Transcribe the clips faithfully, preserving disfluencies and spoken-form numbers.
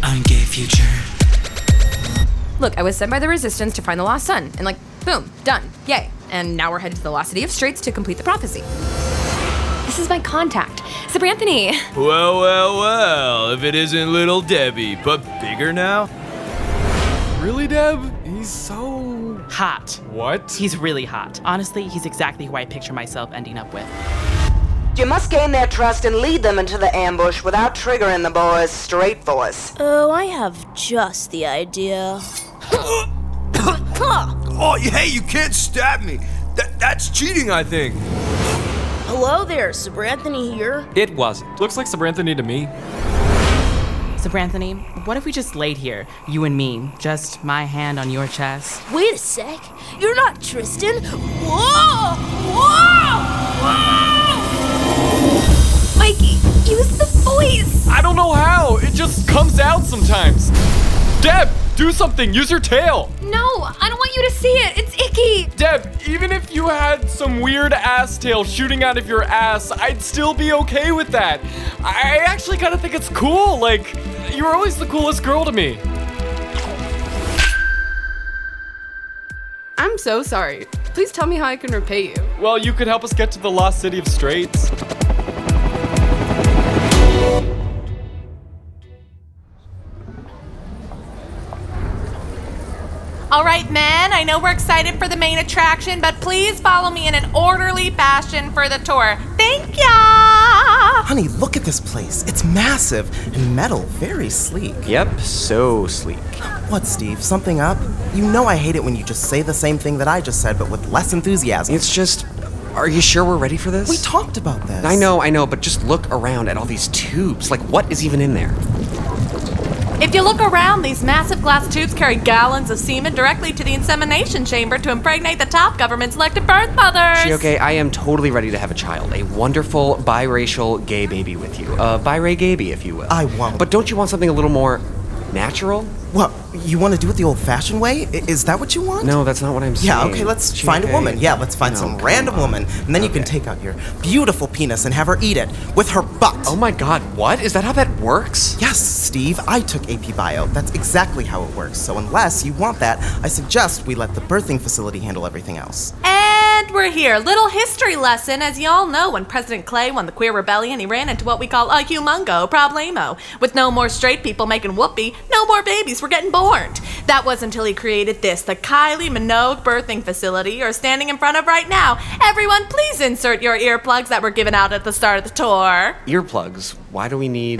I'm gay future. Look, I was sent by the Resistance to find the lost son, and like, boom, done, yay. And now we're headed to the lost city of Straits to complete the prophecy. This is my contact, Sabranthony. Well, well, well, if it isn't little Debbie, but bigger now? Really, Deb? He's so... hot. What? He's really hot. Honestly, he's exactly who I picture myself ending up with. You must gain their trust and lead them into the ambush without triggering the boys' straight voice. Oh, I have just the idea. Oh, hey, you can't stab me. That, that's cheating, I think. Hello there, Sabranthony here. It wasn't. Looks like Sabranthony to me. Sabranthony, what if we just laid here, you and me, just my hand on your chest? Wait a sec. You're not Tristan. Whoa! Whoa! Whoa! Mikey, use the voice. I don't know how. It just comes out sometimes. Deb, do something. Use your tail. No, I don't want you to see it. It's icky. Deb, even if you had some weird ass tail shooting out of your ass, I'd still be okay with that. I actually kind of think it's cool. Like, you were always the coolest girl to me. I'm so sorry. Please tell me how I can repay you. Well, you could help us get to the lost city of Straits. All right, men, I know we're excited for the main attraction, but please follow me in an orderly fashion for the tour. Thank ya! Honey, look at this place. It's massive and metal, very sleek. Yep, so sleek. What, Steve? Something up? You know I hate it when you just say the same thing that I just said, but with less enthusiasm. It's just... Are you sure we're ready for this? We talked about this. I know, I know, but just look around at all these tubes. Like, what is even in there? If you look around, these massive glass tubes carry gallons of semen directly to the insemination chamber to impregnate the top government-selected birth mothers. Chioke, I am totally ready to have a child. A wonderful, biracial, gay baby with you. A bi-ray gaby, if you will. I won't. But don't you want something a little more natural? What, you want to do it the old-fashioned way? I- is that what you want? No, that's not what I'm saying. Yeah, okay, let's Chioke. find a woman. Yeah, let's find No, some come random on. woman, and then you Okay. can take out your beautiful penis and have her eat it with her butt. Oh my god, what? Is that how that works? Yes, Steve, I took A P Bio. That's exactly how it works. So unless you want that, I suggest we let the birthing facility handle everything else. And we're here. Little history lesson. As y'all know, when President Clay won the queer rebellion, he ran into what we call a humongo problemo. With no more straight people making whoopee, no more babies were getting born. That was until he created this, the Kylie Minogue Birthing Facility you're standing in front of right now. Everyone, please insert your earplugs that were given out at the start of the tour. Earplugs. Why do we need...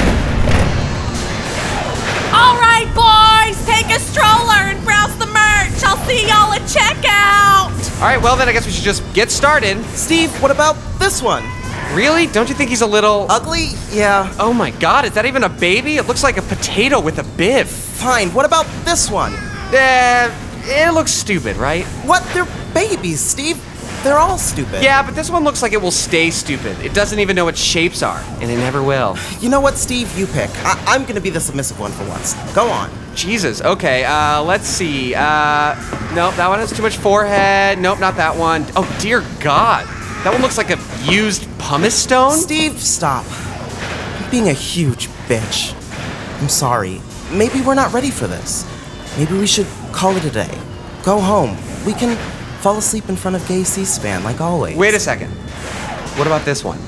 All right, boys, take a stroller and browse the merch. I'll see y'all at checkout. All right, well then I guess we should just get started. Steve, what about this one? Really? Don't you think he's a little... Ugly? Yeah. Oh my god, is that even a baby? It looks like a potato with a bib. Fine, what about this one? Eh, it looks stupid, right? What? They're babies, Steve. They're all stupid. Yeah, but this one looks like it will stay stupid. It doesn't even know what shapes are, and it never will. You know what, Steve? You pick. I- I'm gonna be the submissive one for once. Go on. Jesus, okay, uh, let's see. Uh, nope, that one has too much forehead. Nope, not that one. Oh, dear God. That one looks like a used pumice stone? Steve, stop. You're being a huge bitch. I'm sorry. Maybe we're not ready for this. Maybe we should call it a day. Go home. We can fall asleep in front of gay C-SPAN like always. Wait a second. What about this one?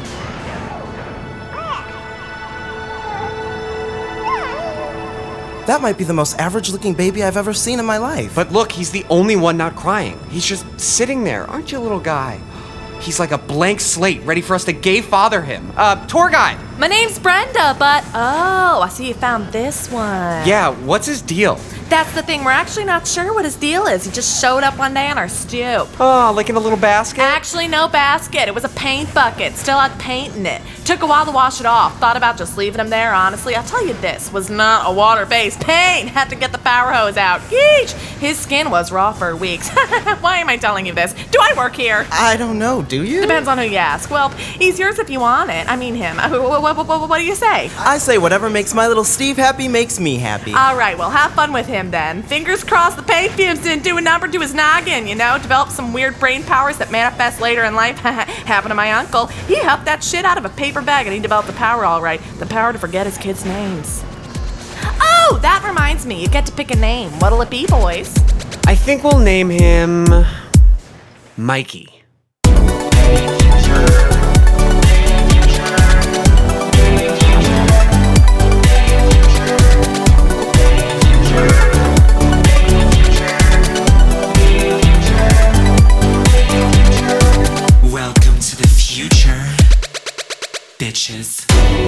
That might be the most average-looking baby I've ever seen in my life. But look, he's the only one not crying. He's just sitting there. Aren't you, little guy? He's like a blank slate, ready for us to gay father him. Uh, tour guide. My name's Brenda, but oh, I see you found this one. Yeah, what's his deal? That's the thing, we're actually not sure what his deal is. He just showed up one day on our stoop. Oh, like in a little basket? Actually, no basket. It was a paint bucket. Still had paint in it. Took a while to wash it off. Thought about just leaving him there, honestly. I'll tell you this, was not a water-based paint. Had to get the power hose out. Yeesh! His skin was raw for weeks. Why am I telling you this? Do I work here? I don't know, do you? Depends on who you ask. Well, he's yours if you want it. I mean him. What, what, what, what do you say? I say whatever makes my little Steve happy makes me happy. All right, well, have fun with him then. Fingers crossed the paint fumes didn't do a number to his noggin, you know? Develop some weird brain powers that manifest later in life. Happened to my uncle. He huffed that shit out of a paper bag and he developed the power all right. The power to forget his kids' names. Oh! Ooh, that reminds me. You get to pick a name. What'll it be, boys? I think we'll name him Mikey. Welcome to the future, bitches.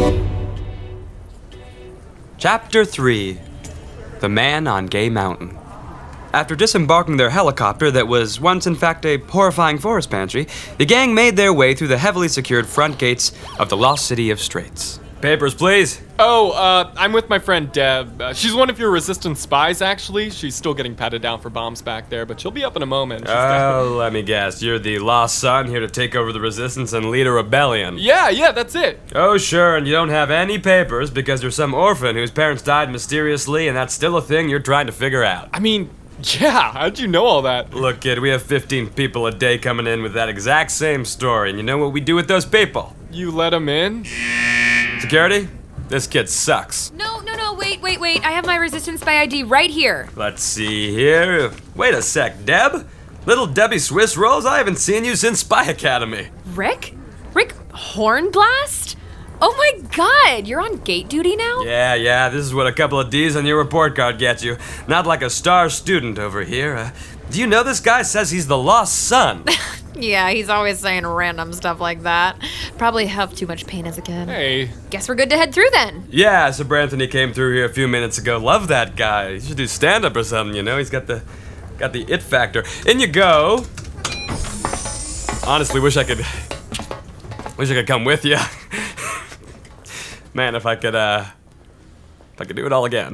Chapter three. The Man on Gay Mountain. After disembarking their helicopter that was once in fact a horrifying forest pantry, the gang made their way through the heavily secured front gates of the lost city of Straits. Papers, please. Oh, uh, I'm with my friend Deb. Uh, she's one of your resistance spies, actually. She's still getting patted down for bombs back there, but she'll be up in a moment. She's got- Oh, let me guess. You're the lost son here to take over the resistance and lead a rebellion. Yeah, yeah, that's it. Oh, sure, and you don't have any papers because you're some orphan whose parents died mysteriously, and that's still a thing you're trying to figure out. I mean, yeah, how'd you know all that? Look, kid, we have fifteen people a day coming in with that exact same story, and you know what we do with those people? You let them in? Security? This kid sucks. No, no, no, wait, wait, wait. I have my resistance spy I D right here. Let's see here. Wait a sec, Deb? Little Debbie Swiss Rolls? I haven't seen you since Spy Academy. Rick? Rick Hornblast? Oh my god, you're on gate duty now? Yeah, yeah, this is what a couple of D's on your report card gets you. Not like a star student over here. Uh, do you know this guy says he's the lost son? Yeah, he's always saying random stuff like that. Probably have too much pain as a kid. Hey. Guess we're good to head through then. Yeah, Sir Branthony came through here a few minutes ago. Love that guy. He should do stand-up or something, you know? He's got the got the it factor. In you go. Honestly, wish I could wish I could come with you. Man, if I could uh if I could do it all again.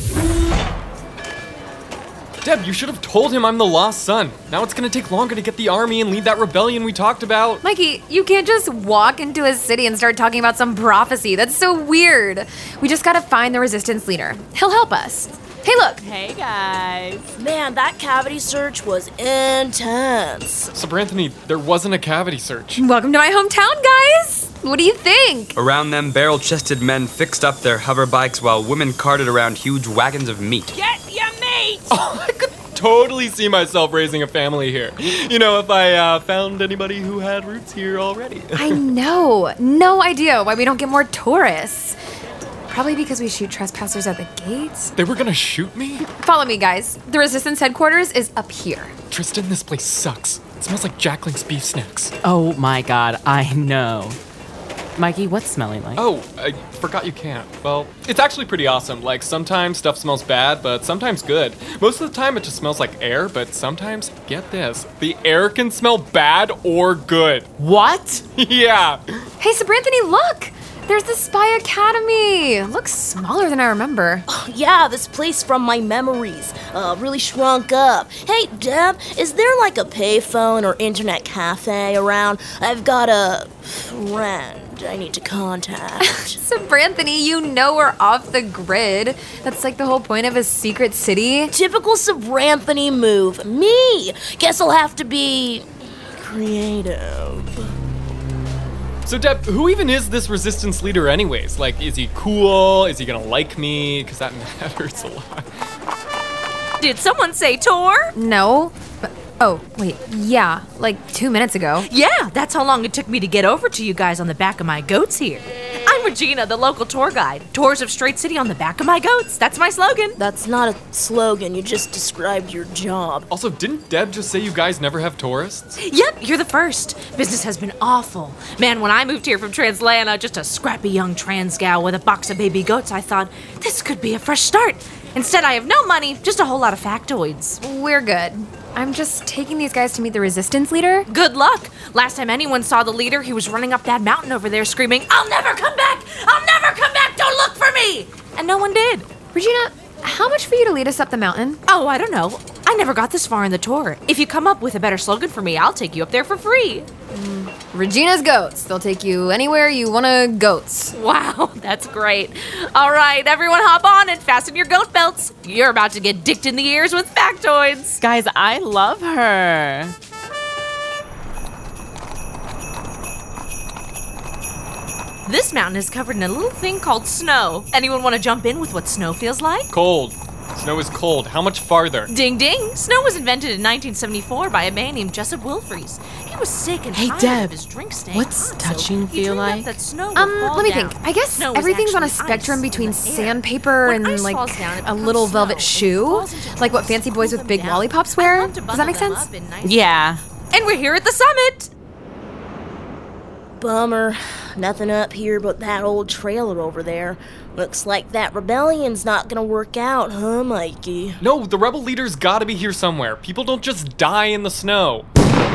Deb, you should have told him I'm the lost son. Now it's gonna take longer to get the army and lead that rebellion we talked about. Mikey, you can't just walk into a city and start talking about some prophecy. That's so weird. We just gotta find the resistance leader. He'll help us. Hey, look. Hey, guys. Man, that cavity search was intense. Sir Anthony, there wasn't a cavity search. Welcome to my hometown, guys. What do you think? Around them, barrel-chested men fixed up their hover bikes while women carted around huge wagons of meat. Get your meat! Oh, I could totally see myself raising a family here. You know, if I uh, found anybody who had roots here already. I know. No idea why we don't get more tourists. Probably because we shoot trespassers at the gates. They were gonna shoot me? Follow me, guys. The resistance headquarters is up here. Tristan, this place sucks. It smells like Jacqueline's beef snacks. Oh my god, I know. Mikey, what's smelling like? Oh, I forgot you can't. Well, it's actually pretty awesome. Like, sometimes stuff smells bad, but sometimes good. Most of the time, it just smells like air, but sometimes, get this, the air can smell bad or good. What? Yeah. Hey, Sabranthony, look! There's the Spy Academy. Looks smaller than I remember. Oh, yeah, this place from my memories. Uh, really shrunk up. Hey, Deb, is there like a payphone or internet cafe around? I've got a friend I need to contact. Sabranthony, you know we're off the grid. That's like the whole point of a secret city. Typical Sabranthony move. Me! Guess I'll have to be creative. So, Deb, who even is this resistance leader anyways? Like, is he cool? Is he gonna like me? Because that matters a lot. Did someone say tour? No. But, oh, wait. Yeah, like two minutes ago. Yeah, that's how long it took me to get over to you guys on the back of my goats here. I'm Regina, the local tour guide. Tours of Straight City on the back of my goats. That's my slogan. That's not a slogan. You just described your job. Also, didn't Deb just say you guys never have tourists? Yep, you're the first. Business has been awful. Man, when I moved here from Translana, just a scrappy young trans gal with a box of baby goats, I thought, this could be a fresh start. Instead, I have no money, just a whole lot of factoids. We're good. I'm just taking these guys to meet the resistance leader. Good luck. Last time anyone saw the leader, he was running up that mountain over there screaming, I'll never come back! I'll never come back! Don't look for me! And no one did. Regina, how much for you to lead us up the mountain? Oh, I don't know. I never got this far in the tour. If you come up with a better slogan for me, I'll take you up there for free. Mm, Regina's Goats. They'll take you anywhere you wanna goats. Wow, that's great. All right, everyone hop on and fasten your goat belts. You're about to get dicked in the ears with factoids. Guys, I love her. This mountain is covered in a little thing called snow. Anyone want to jump in with what snow feels like? Cold. Snow is cold. How much farther? Ding ding! Snow was invented in nineteen seventy-four by a man named Jessup Wilfries. He was sick and Hey, tired Deb, of his drink staying what's hot, touching so he feel dreamed up like? That snow would Um, fall let me down. think. I guess Snow was everything's on a actually spectrum ice between in the air. sandpaper When and ice like falls down, it a becomes little snow. velvet It shoe, falls into like what chunks fancy and boys pull with them big down. lollipops I wear. love to Does that bundle make them sense? up in nice Yeah. And we're here at the summit. Bummer. Nothing up here but that old trailer over there. Looks like that rebellion's not gonna work out, huh, Mikey? No, the rebel leader's gotta be here somewhere. People don't just die in the snow.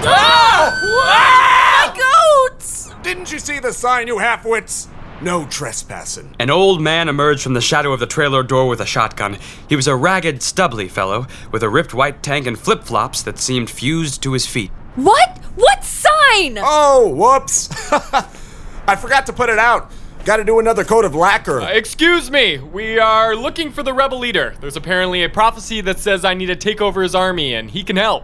My goats! Didn't you see the sign, you half-wits? No trespassing. An old man emerged from the shadow of the trailer door with a shotgun. He was a ragged, stubbly fellow with a ripped white tank and flip-flops that seemed fused to his feet. What? What sign? Oh, whoops. I forgot to put it out. Gotta do another coat of lacquer. Uh, excuse me, we are looking for the rebel leader. There's apparently a prophecy that says I need to take over his army and he can help.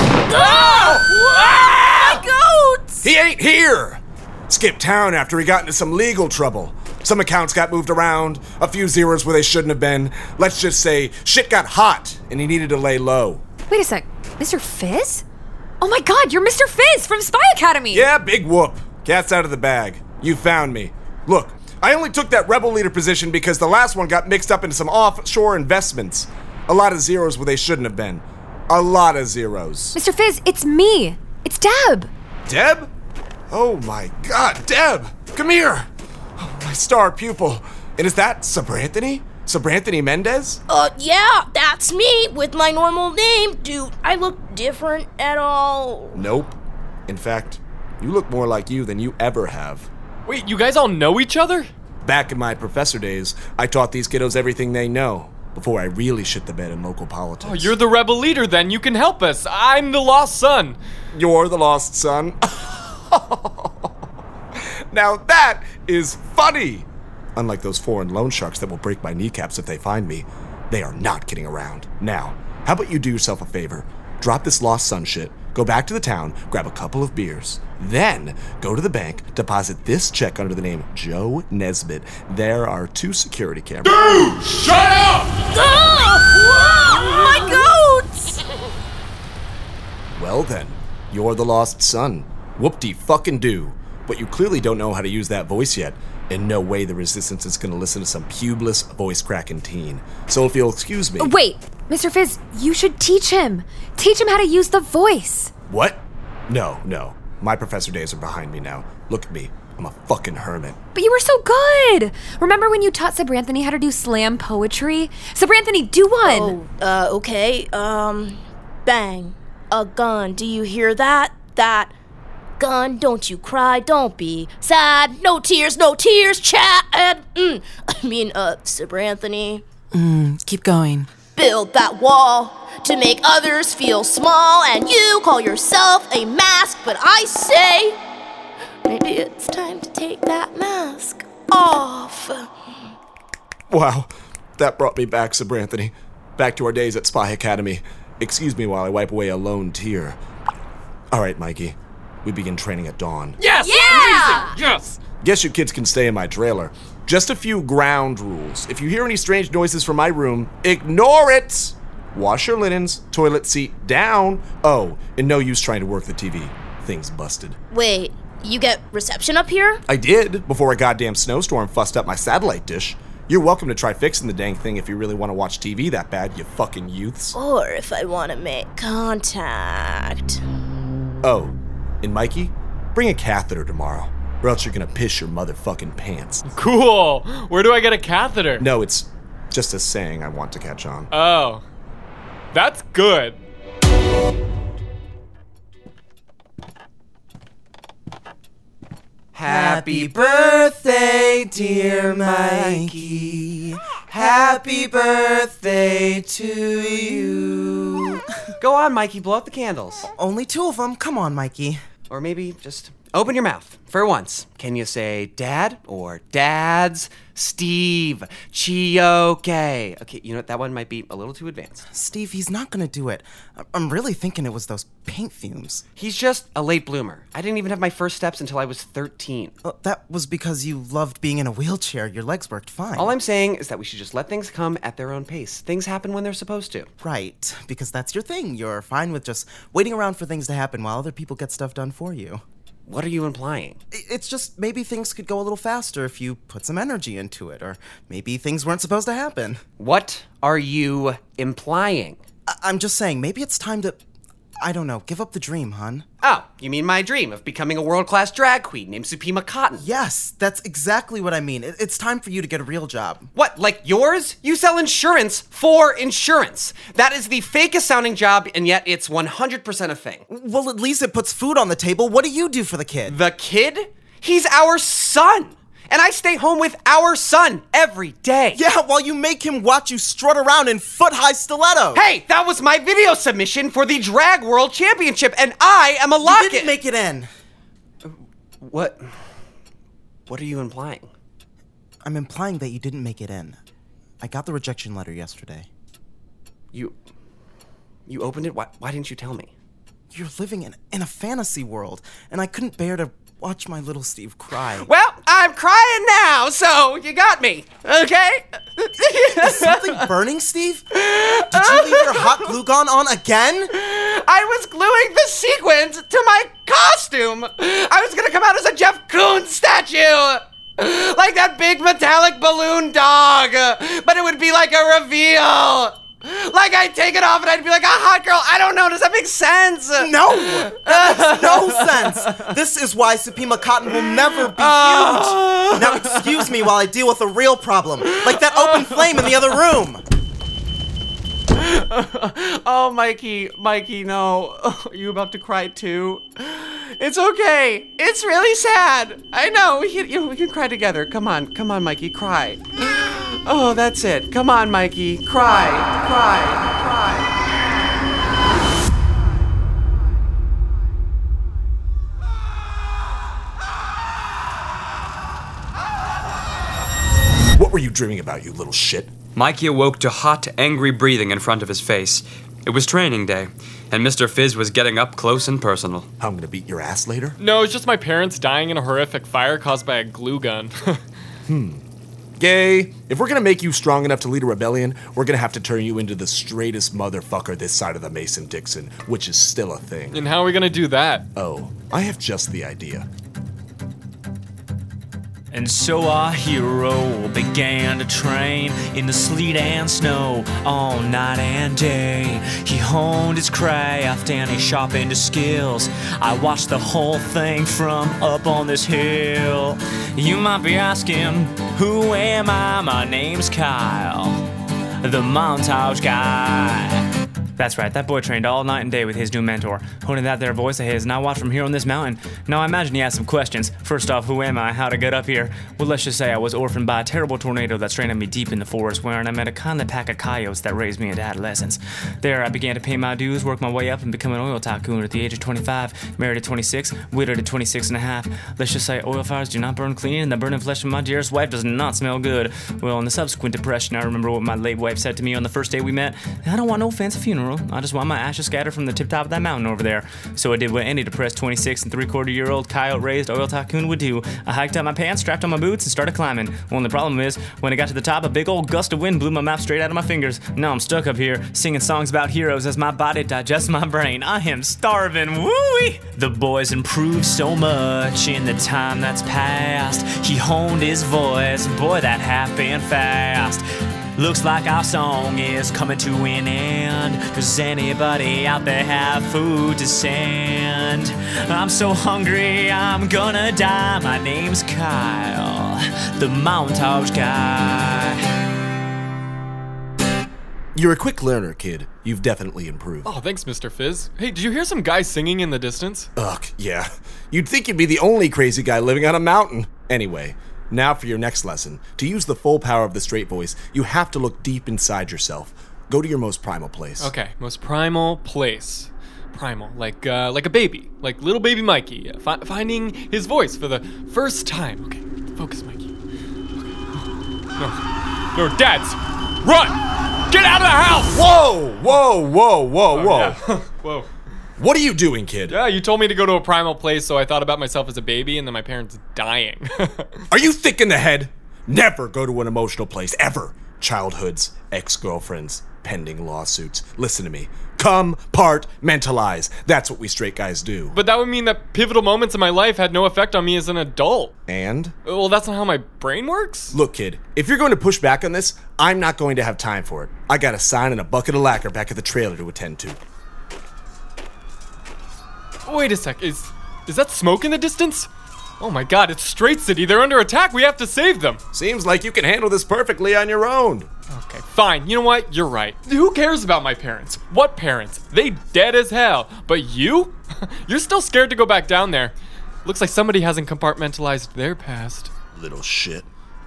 My goats! He ain't here! Skipped town after he got into some legal trouble. Some accounts got moved around, a few zeros where they shouldn't have been. Let's just say shit got hot and he needed to lay low. Wait a sec. Mister Fizz? Oh my god, you're Mister Fizz from Spy Academy! Yeah, big whoop. Cat's out of the bag. You found me. Look, I only took that rebel leader position because the last one got mixed up into some offshore investments. A lot of zeros where they shouldn't have been. A lot of zeros. Mister Fizz, it's me. It's Deb. Deb? Oh my god, Deb! Come here! Oh, my star pupil. And is that Sabranthony? Sabranthony Mendez? Uh, yeah, that's me with my normal name. Do I look different at all? Nope. In fact, you look more like you than you ever have. Wait, you guys all know each other? Back in my professor days, I taught these kiddos everything they know before I really shit the bed in local politics. Oh, you're the rebel leader then, you can help us. I'm the lost son. You're the lost son? Now that is funny! Unlike those foreign loan sharks that will break my kneecaps if they find me, they are not kidding around. Now, how about you do yourself a favor? Drop this lost son shit, go back to the town, grab a couple of beers, then go to the bank, deposit this check under the name Joe Nesbitt. There are two security cameras. Dude, shut up! Oh, my goats! Well then, you're the lost son. Whoop-de-fucking-do. But you clearly don't know how to use that voice yet. In no way the Resistance is gonna listen to some pubeless, voice-cracking teen. So if you'll excuse me... Wait, Mister Fizz, you should teach him. Teach him how to use the voice. What? No, no. My professor days are behind me now. Look at me. I'm a fucking hermit. But you were so good. Remember when you taught Sabranthony how to do slam poetry? Sabranthony, do one. Oh, uh, okay. Um, bang. A gun. Do you hear that? That... Gun, don't you cry, don't be sad. No tears, no tears, chat. Mm. I mean, uh, Sabranthony. Mm, keep going. Build that wall to make others feel small, and you call yourself a mask, but I say maybe it's time to take that mask off. Wow, that brought me back, Sabranthony. Back to our days at Spy Academy. Excuse me while I wipe away a lone tear. All right, Mikey. We begin training at dawn. Yes! Yeah! Amazing! Yes! Guess you kids can stay in my trailer. Just a few ground rules. If you hear any strange noises from my room, ignore it! Wash your linens, toilet seat down. Oh, and no use trying to work the T V. Thing's busted. Wait, you get reception up here? I did, before a goddamn snowstorm fussed up my satellite dish. You're welcome to try fixing the dang thing if you really want to watch T V that bad, you fucking youths. Or if I want to make contact. Oh, and Mikey, bring a catheter tomorrow, or else you're gonna piss your motherfucking pants. Cool. Where do I get a catheter? No, it's just a saying I want to catch on. Oh. That's good. Happy birthday, dear Mikey. Happy birthday to you. Go on, Mikey, blow out the candles. Only two of them. Come on, Mikey. Or maybe just open your mouth for once. Can you say dad or dads? Steve, Chioke. Okay, you know what? That one might be a little too advanced. Steve, he's not gonna do it. I- I'm really thinking it was those paint fumes. He's just a late bloomer. I didn't even have my first steps until I was thirteen. Uh, that was because you loved being in a wheelchair. Your legs worked fine. All I'm saying is that we should just let things come at their own pace. Things happen when they're supposed to. Right, because that's your thing. You're fine with just waiting around for things to happen while other people get stuff done for you. What are you implying? It's just maybe things could go a little faster if you put some energy into it, or maybe things weren't supposed to happen. What are you implying? I- I'm just saying, maybe it's time to, I don't know, give up the dream, hun. Oh, you mean my dream of becoming a world-class drag queen named Supima Cotton? Yes, that's exactly what I mean. It- It's time for you to get a real job. What, like yours? You sell insurance for insurance. That is the fakest sounding job, and yet it's one hundred percent a thing. Well, at least it puts food on the table. What do you do for the kid? The kid? He's our son! And I stay home with our son every day. Yeah, while you make him watch you strut around in foot-high stilettos. Hey, that was my video submission for the Drag World Championship, and I am a locket. You didn't make it in. What? What are you implying? I'm implying that you didn't make it in. I got the rejection letter yesterday. You... You opened it? Why, why didn't you tell me? You're living in, in a fantasy world, and I couldn't bear to watch my little Steve cry. Well, I'm crying now, so you got me, okay? Is something burning, Steve? Did you leave your hot glue gun on again? I was gluing the sequins to my costume. I was gonna come out as a Jeff Koons statue. Like that big metallic balloon dog. But it would be like a reveal. Like I'd take it off and I'd be like a hot girl. I don't know. Does that make sense? No! That makes no sense! This is why Supima Cotton will never be huge! Now excuse me while I deal with a real problem, like that open flame in the other room! Oh, Mikey, Mikey, no. Are you about to cry too? It's okay. It's really sad. I know. We can, you know, we can cry together. Come on, come on, Mikey, cry. Oh, that's it. Come on, Mikey, cry, cry, cry. What were you dreaming about, you little shit? Mikey awoke to hot, angry breathing in front of his face. It was training day, and Mister Fizz was getting up close and personal. I'm gonna beat your ass later? No, it's just my parents dying in a horrific fire caused by a glue gun. hmm. Gay, if we're gonna make you strong enough to lead a rebellion, we're gonna have to turn you into the straightest motherfucker this side of the Mason-Dixon, which is still a thing. And how are we gonna do that? Oh, I have just the idea. And so our hero began to train in the sleet and snow all night and day. He honed his craft and he sharpened his skills. I watched the whole thing from up on this hill. You might be asking, who am I? My name's Kyle, the montage guy. That's right, that boy trained all night and day with his new mentor, honing that there voice of his, and I watched from here on this mountain. Now I imagine he has some questions. First off, who am I? How to get up here? Well, let's just say I was orphaned by a terrible tornado that stranded me deep in the forest, wherein I met a kindly pack of coyotes that raised me into adolescence. There I began to pay my dues, work my way up, and become an oil tycoon at the age of twenty-five, married at twenty-six, widowed at twenty-six and a half. Let's just say oil fires do not burn clean, and the burning flesh of my dearest wife does not smell good. Well, in the subsequent depression, I remember what my late wife said to me on the first day we met. I don't want no fancy funeral. I just want my ashes scattered from the tip top of that mountain over there. So I did what any depressed twenty-six and three quarter year old coyote raised oil tycoon would do. I hiked up my pants, strapped on my boots, and started climbing. Well, the problem is, when I got to the top, a big old gust of wind blew my map straight out of my fingers. Now I'm stuck up here, singing songs about heroes as my body digests my brain. I am starving, woo-wee! The boy's improved so much in the time that's passed. He honed his voice, boy, that happened fast. Looks like our song is coming to an end. Does anybody out there have food to send? I'm so hungry, I'm gonna die. My name's Kyle, the montage guy. You're a quick learner, kid. You've definitely improved. Oh, thanks, Mister Fizz. Hey, did you hear some guy singing in the distance? Ugh, yeah. You'd think you'd be the only crazy guy living on a mountain. Anyway, now for your next lesson. To use the full power of the straight voice, you have to look deep inside yourself. Go to your most primal place. Okay, most primal place. primal, like uh, like a baby, like little baby Mikey, uh, fi- finding his voice for the first time. Okay, focus, Mikey. Okay. No, no, dads, run! Get out of the house! Whoa, whoa, whoa, whoa, Oh, whoa. yeah. Whoa. What are you doing, kid? Yeah, you told me to go to a primal place, so I thought about myself as a baby, and then my parents dying. Are you thick in the head? Never go to an emotional place, ever. Childhoods, ex-girlfriends, pending lawsuits. Listen to me. Compartmentalize. That's what we straight guys do. But that would mean that pivotal moments in my life had no effect on me as an adult. And? Well, that's not how my brain works. Look, kid, if you're going to push back on this, I'm not going to have time for it. I got a sign and a bucket of lacquer back at the trailer to attend to. Wait a sec, is is that smoke in the distance? Oh my god, it's Straight City. They're under attack. We have to save them. Seems like you can handle this perfectly on your own. Okay, fine. You know what? You're right. Who cares about my parents? What parents? They dead as hell. But you? You're still scared to go back down there. Looks like somebody hasn't compartmentalized their past. Little shit.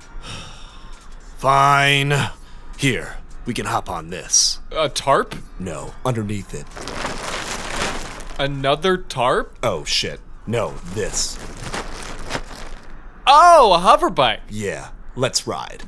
Fine. Here, we can hop on this. A tarp? No, underneath it. Another tarp? Oh, shit. No, this. Oh, a hover bike. Yeah, let's ride.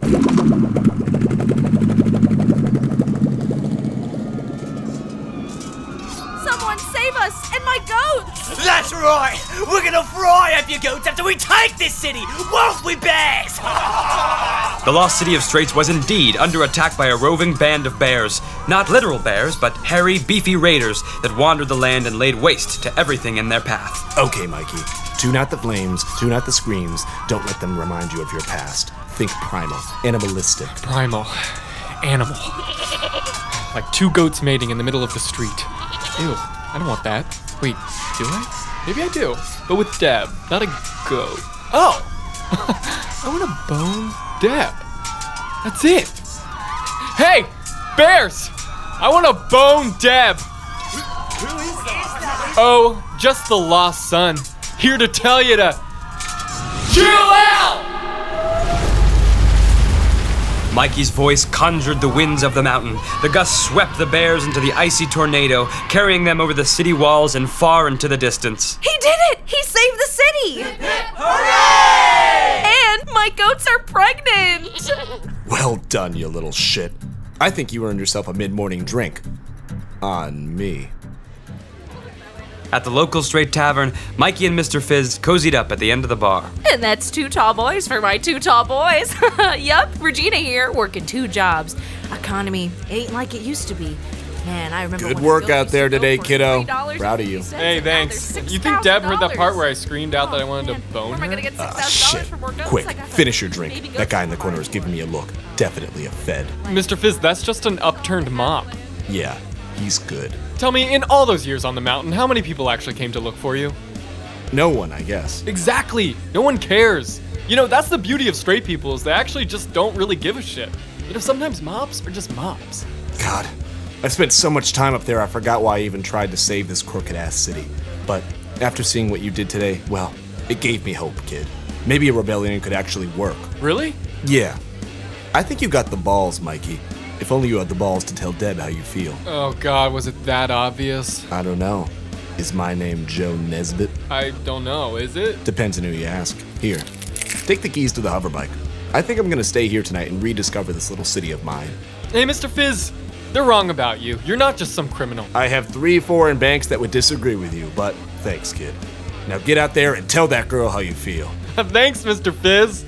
Someone save us and my goats! That's right! We're gonna fry up your goats after we take this city, won't we, bears? The lost city of Straits was indeed under attack by a roving band of bears. Not literal bears, but hairy, beefy raiders that wandered the land and laid waste to everything in their path. Okay, Mikey. Tune out the flames, tune out the screams. Don't let them remind you of your past. Think primal, animalistic. Primal. Animal. Like two goats mating in the middle of the street. Ew, I don't want that. Wait, do I? Maybe I do. But with Deb, not a goat. Oh! I want to bone Deb. That's it. Hey! Bears! I want to bone Deb! Who is that? Oh, just the lost son. Here to tell you to chill out! Mikey's voice conjured the winds of the mountain. The gusts swept the bears into the icy tornado, carrying them over the city walls and far into the distance. He did it! He saved the city! Hooray! And my goats are pregnant! Well done, you little shit. I think you earned yourself a mid-morning drink. On me. At the local Straight Tavern, Mikey and Mister Fizz cozied up at the end of the bar. And that's two tall boys for my two tall boys. Yup, Regina here, working two jobs. Economy ain't like it used to be. Man, I remember Good when work a goat out used to there go today, for kiddo. three dollars Proud of and you. fifty cents, Hey, and now they're thanks. six You think Deb heard that thousand part dollars. where I screamed out that I wanted to bone Where am I her? gonna get six Ah, thousand dollars shit. for more goats? Quick, I got finish your baby drink. goats That guy in the for corner is giving me a look. Definitely a fed. Mister Fizz, that's just an upturned mop. Yeah, he's good. Tell me, in all those years on the mountain, how many people actually came to look for you? No one, I guess. Exactly. No one cares. You know, that's the beauty of straight people, is they actually just don't really give a shit. You know, sometimes mops are just mops. God, I've spent so much time up there I forgot why I even tried to save this crooked-ass city. But after seeing what you did today, well, it gave me hope, kid. Maybe a rebellion could actually work. Really? Yeah. I think you got the balls, Mikey. If only you had the balls to tell Deb how you feel. Oh god, was it that obvious? I don't know. Is my name Joe Nesbitt? I don't know, is it? Depends on who you ask. Here, take the keys to the hoverbike. I think I'm gonna stay here tonight and rediscover this little city of mine. Hey, Mister Fizz, they're wrong about you. You're not just some criminal. I have three foreign banks that would disagree with you, but thanks, kid. Now get out there and tell that girl how you feel. Thanks, Mister Fizz.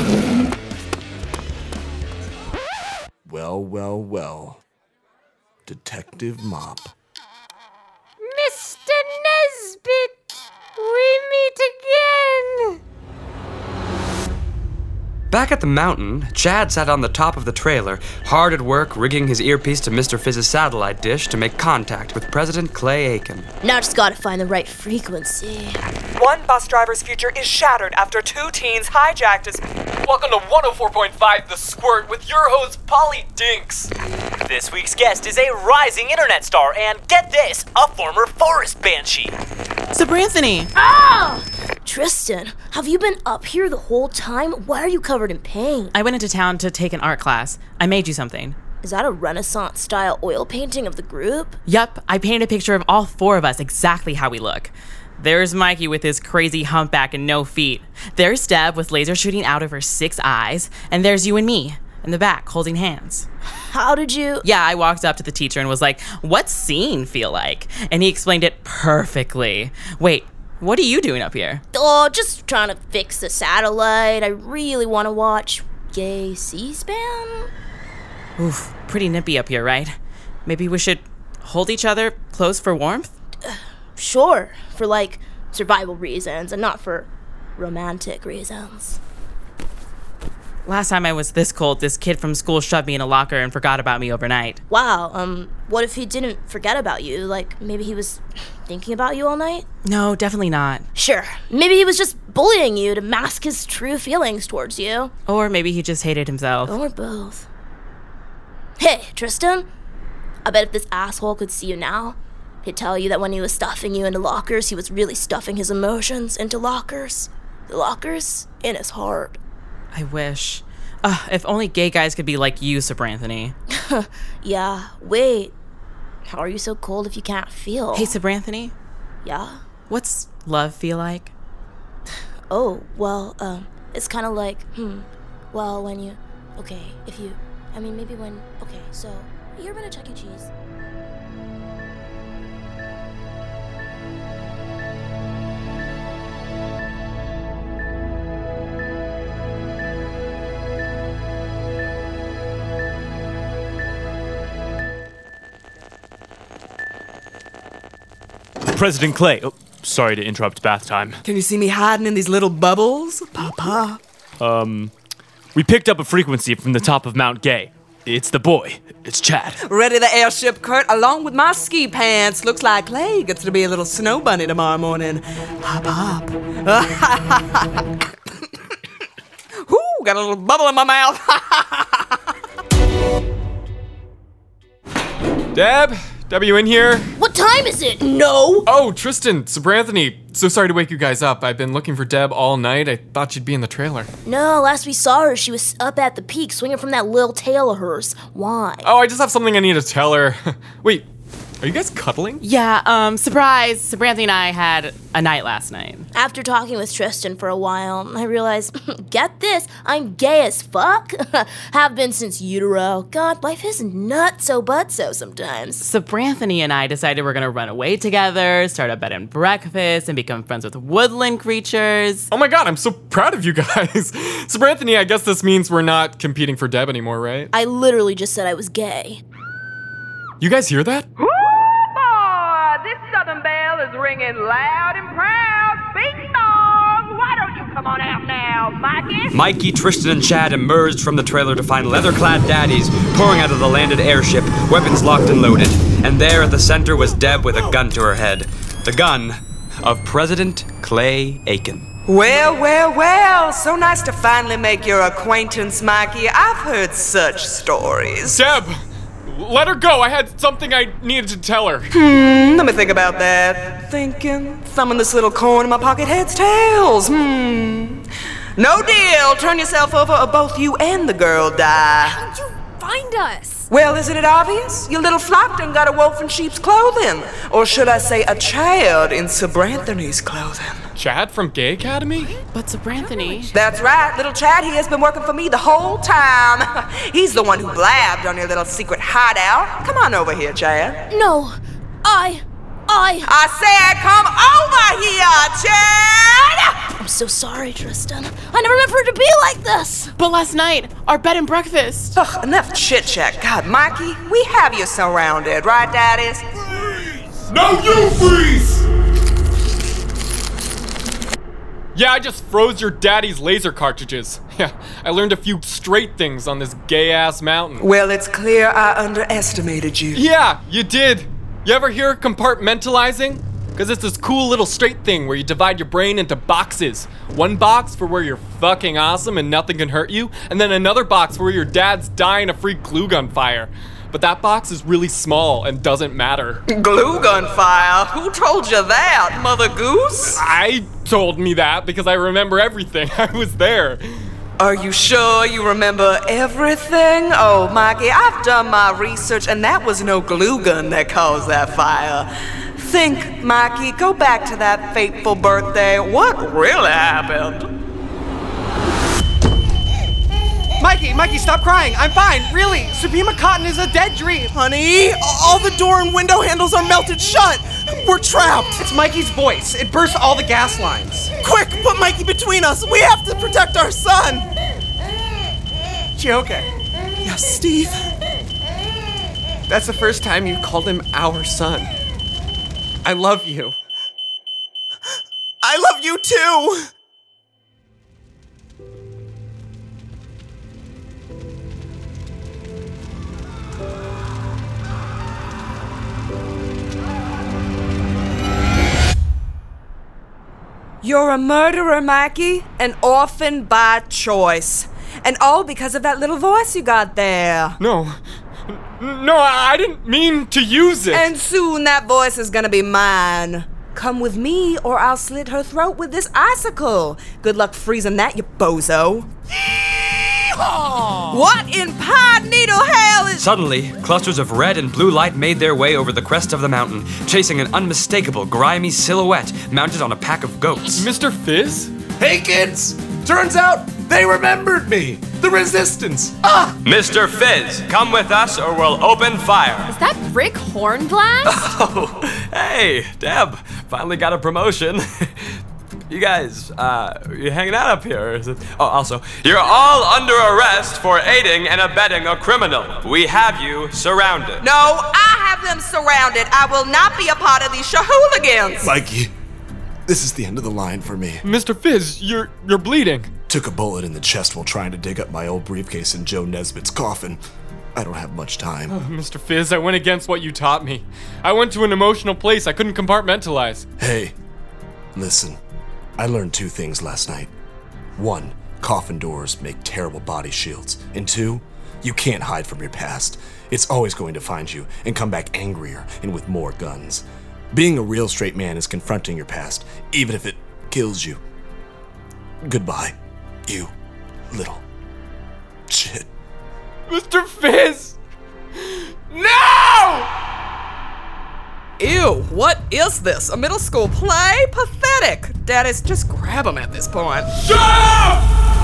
Well, well, well. Detective Mop. Mister Nesbitt, we meet again. Back at the mountain, Chad sat on the top of the trailer, hard at work rigging his earpiece to Mister Fizz's satellite dish to make contact with President Clay Aiken. Now just gotta find the right frequency. One bus driver's future is shattered after two teens hijacked his... Welcome to one oh four point five The Squirt with your host, Polly Dinks. This week's guest is a rising internet star and, get this, a former forest banshee. Sabranthony! Ah! Tristan, have you been up here the whole time? Why are you covered in paint? I went into town to take an art class. I made you something. Is that a Renaissance-style oil painting of the group? Yup, I painted a picture of all four of us exactly how we look. There's Mikey with his crazy humpback and no feet. There's Deb with laser shooting out of her six eyes. And there's you and me in the back holding hands. How did you... Yeah, I walked up to the teacher and was like, what's seeing feel like? And he explained it perfectly. Wait, what are you doing up here? Oh, just trying to fix the satellite. I really want to watch gay C-SPAN. Oof, pretty nippy up here, right? Maybe we should hold each other close for warmth? Uh, sure, for like survival reasons and not for romantic reasons. Last time I was this cold, this kid from school shoved me in a locker and forgot about me overnight. Wow, um, what if he didn't forget about you? Like, maybe he was thinking about you all night? No, definitely not. Sure, maybe he was just bullying you to mask his true feelings towards you. Or maybe he just hated himself. Or both. Hey, Tristan, I bet if this asshole could see you now, he'd tell you that when he was stuffing you into lockers, he was really stuffing his emotions into lockers. The lockers in his heart. I wish. Uh, if only gay guys could be like you, Sabranthony. Yeah, wait. How are you so cold if you can't feel? Hey, Sabranthony? Yeah? What's love feel like? Oh, well, um, it's kind of like, hmm, well, when you, okay, if you, I mean, maybe when, okay, so, you ever been to Chuck E. Cheese? President Clay. Oh, sorry to interrupt bath time. Can you see me hiding in these little bubbles, Papa? Um, we picked up a frequency from the top of Mount Gay. It's the boy. It's Chad. Ready the airship, Kurt, along with my ski pants. Looks like Clay gets to be a little snow bunny tomorrow morning. Hop, hop. Ooh, got a little bubble in my mouth. Deb? Deb, are you in here? What time is it? No! Oh, Tristan, Sabranthony. So sorry to wake you guys up. I've been looking for Deb all night. I thought she'd be in the trailer. No, last we saw her, she was up at the peak swinging from that little tail of hers. Why? Oh, I just have something I need to tell her. Wait, are you guys cuddling? Yeah, um, surprise. Sabranthony and I had a night last night. After talking with Tristan for a while, I realized, get this, I'm gay as fuck. Have been since utero. God, life is nutso butso sometimes. Sabranthony and I decided we're gonna run away together, start a bed and breakfast, and become friends with woodland creatures. Oh my god, I'm so proud of you guys. Sabranthony, I guess this means we're not competing for Deb anymore, right? I literally just said I was gay. You guys hear that? This Southern Belle is ringing loud and proud. Bing bong! Why don't you come on out now, Mikey? Mikey, Tristan, and Chad emerged from the trailer to find leather-clad daddies pouring out of the landed airship, weapons locked and loaded. And there at the center was Deb with a gun to her head. The gun of President Clay Aiken. Well, well, well. So nice to finally make your acquaintance, Mikey. I've heard such stories. Deb! Let her go. I had something I needed to tell her. Hmm, let me think about that. Thinking, thumbing this little coin in my pocket, heads, tails. Hmm. No deal. Turn yourself over or both you and the girl die. How'd you find us? Well, isn't it obvious? Your little flock done got a wolf in sheep's clothing. Or should I say a child in Sabranthony's clothing. Chad from Gay Academy? But Sabranthony... That's right. Little Chad here has been working for me the whole time. He's the one who blabbed on your little secret hideout. Come on over here, Chad. No, I... I... I said come over here, Chad! I'm so sorry, Tristan. I never meant for it to be like this. But last night, our bed and breakfast. Ugh, enough chit-chat. God, Mikey, we have you surrounded, right, daddies? Freeze! No, you freeze! Yeah, I just froze your daddy's laser cartridges. Yeah, I learned a few straight things on this gay-ass mountain. Well, it's clear I underestimated you. Yeah, you did. You ever hear of compartmentalizing? Because it's this cool little straight thing where you divide your brain into boxes. One box for where you're fucking awesome and nothing can hurt you, and then another box for where your dad's dying of free glue gun fire. But that box is really small and doesn't matter. Glue gun fire? Who told you that, Mother Goose? I told me that because I remember everything. I was there. Are you sure you remember everything? Oh, Mikey, I've done my research, and that was no glue gun that caused that fire. Think, Mikey, go back to that fateful birthday. What really happened? Mikey, Mikey, stop crying. I'm fine, really. Supima Cotton is a dead dream. Honey, all the door and window handles are melted shut. We're trapped. It's Mikey's voice. It burst all the gas lines. Quick, put Mikey between us. We have to protect our son. You okay? Yes, Steve. That's the first time you called him our son. I love you. I love you too. You're a murderer, Mikey. An orphan by choice. And all because of that little voice you got there. No. No, I didn't mean to use it. And soon that voice is gonna be mine. Come with me or I'll slit her throat with this icicle. Good luck freezing that, you bozo. Yeehaw! What in pine needle hell is... Suddenly, clusters of red and blue light made their way over the crest of the mountain, chasing an unmistakable, grimy silhouette mounted on a pack of goats. Mister Fizz? Hey, kids! Turns out they remembered me! The Resistance! Ah! Mister Fizz, come with us or we'll open fire. Is that Rick Hornblast? Oh, hey, Deb, finally got a promotion. You guys, uh, you hanging out up here? Is it? Oh, also, you're all under arrest for aiding and abetting a criminal. We have you surrounded. No, I have them surrounded. I will not be a part of these shahooligans. Mikey, this is the end of the line for me. Mister Fizz, you're you're bleeding. Took a bullet in the chest while trying to dig up my old briefcase in Joe Nesbitt's coffin. I don't have much time. Oh, Mister Fizz, I went against what you taught me. I went to an emotional place I couldn't compartmentalize. Hey, listen. I learned two things last night. One, coffin doors make terrible body shields. And two, you can't hide from your past. It's always going to find you and come back angrier and with more guns. Being a real straight man is confronting your past, even if it kills you. Goodbye, you little shit. Mister Fizz! No! Ew, what is this? A middle school play? Pathetic. Daddies, just grab him at this point. Shut up!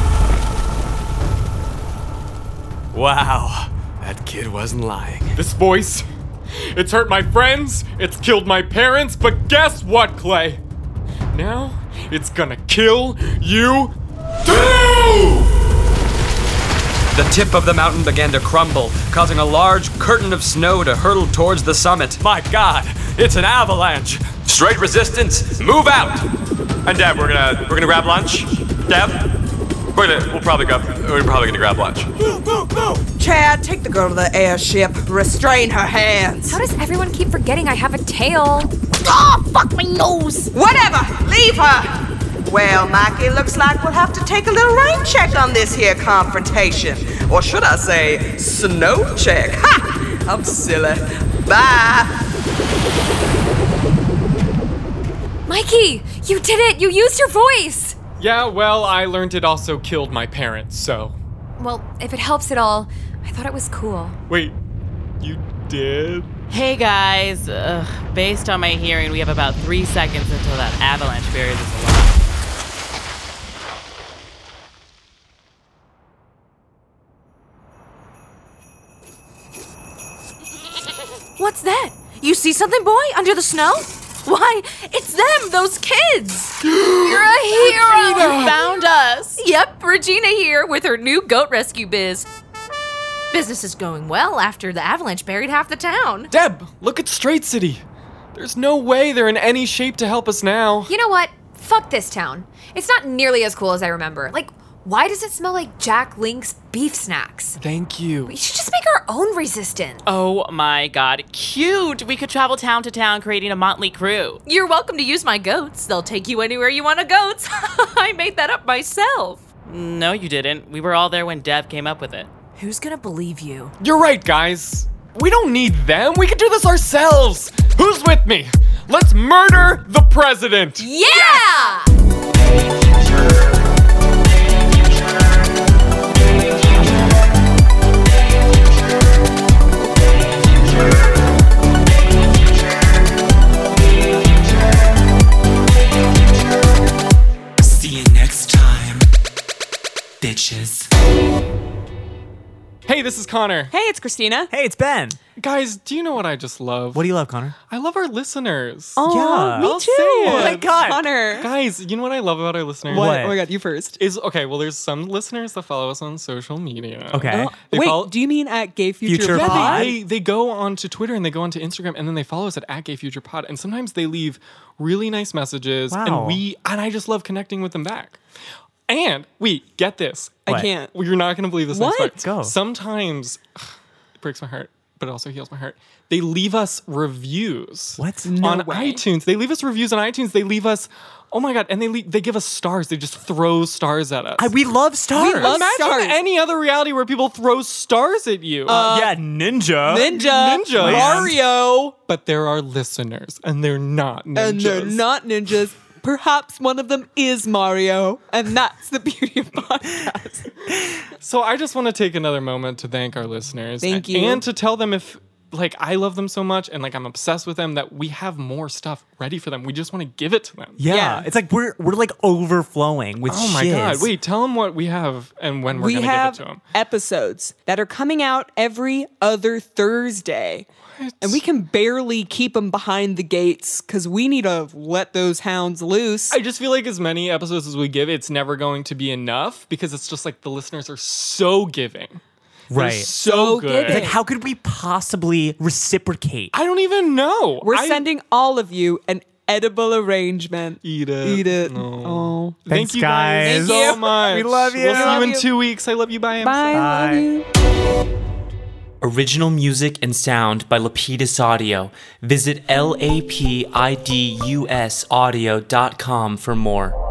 Wow, that kid wasn't lying. This voice, it's hurt my friends, it's killed my parents, but guess what, Clay? Now, it's gonna kill you too! The tip of the mountain began to crumble, causing a large curtain of snow to hurtle towards the summit. My God, it's an avalanche. Straight resistance, move out! And Deb, we're gonna we're gonna grab lunch. Deb, we're gonna we'll probably go. We're probably gonna grab lunch. Go, go, go! Chad, take the girl to the airship. Restrain her hands. How does everyone keep forgetting I have a tail? Oh, fuck my nose! Whatever, leave her. Well, Mikey, looks like we'll have to take a little rain check on this here confrontation. Or should I say, snow check. Ha! I'm silly. Bye. Mikey, you did it! You used your voice! Yeah, well, I learned it also killed my parents, so... Well, if it helps at all, I thought it was cool. Wait, you did? Hey guys, uh, based on my hearing, we have about three seconds until that avalanche buries us alive. What's that? You see something, boy, under the snow? Why, it's them, those kids! You're a hero! You found us! Yep, Regina here with her new goat rescue biz. Business is going well after the avalanche buried half the town. Deb, look at Straight City. There's no way they're in any shape to help us now. You know what? Fuck this town. It's not nearly as cool as I remember. Like, why does it smell like Jack Link's beef snacks? Thank you. We should just make our own resistance. Oh my god, cute! We could travel town to town creating a motley crew. You're welcome to use my goats. They'll take you anywhere you want to goats. I made that up myself. No, you didn't. We were all there when Deb came up with it. Who's gonna believe you? You're right, guys. We don't need them. We can do this ourselves. Who's with me? Let's murder the president. Yeah! Yes! Hey, this is Connor. Hey, it's Christina. Hey, it's Ben. Guys, do you know what I just love? What do you love, Connor? I love our listeners. Oh, Yeah. me I'll too. say it. Oh my God. Connor. Guys, you know what I love about our listeners? What? Oh my god, you first. Is okay, well, there's some listeners that follow us on social media. Okay. Oh, They wait, follow- do you mean at Gay Future, Future Yeah, Pod? they, they, they go onto Twitter and they go onto Instagram and then they follow us at, at Gay Future Pod. And sometimes they leave really nice messages. Wow. And we and I just love connecting with them back. And wait, get this. I What? can't. Well, you're not gonna believe this What? next part. Go. Sometimes it breaks my heart, but it also heals my heart. They leave us reviews. What? No on way. iTunes. They leave us reviews on iTunes. They leave us, oh my god, and they leave, they give us stars. They just throw stars at us. I, we love stars. We love Imagine stars. any other reality where people throw stars at you. Uh, yeah, Ninja. Ninja, Ninja. Mario, But there are listeners, and they're not ninjas. and they're not ninjas. Perhaps one of them is Mario, and that's the beauty of podcasts. So I just want to take another moment to thank our listeners. Thank a- you. And to tell them if, like, I love them so much and, like, I'm obsessed with them that we have more stuff ready for them. We just want to give it to them. Yeah. Yeah. It's like we're we're like overflowing with Oh my shiz. god. Wait, tell them what we have and when we're we going to give have it to them. episodes that are coming out every other Thursday. And we can barely keep them behind the gates because we need to let those hounds loose. I just feel like as many episodes as we give, it's never going to be enough because it's just like the listeners are so giving. They're Right. so, So good. giving. Like, how could we possibly reciprocate? I don't even know. We're I- sending all of you an edible arrangement. Eat it. Eat it. No. Oh. Thank Thanks, you guys, guys. so Thank you. much. We love you. We'll see Love you in you. two weeks. I love you. Bye. Bye. Love you. Original music and sound by Lapidus Audio. Visit lapidus audio dot com for more.